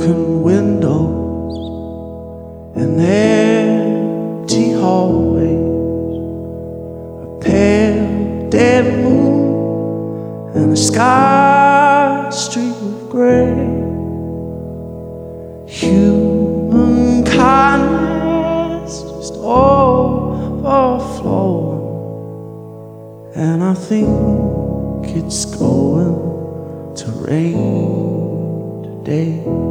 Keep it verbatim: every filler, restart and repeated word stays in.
broken windows and empty hallways, a pale dead moon and a sky streaked with gray. Human kindness just overflowing, and I think it's going to rain today.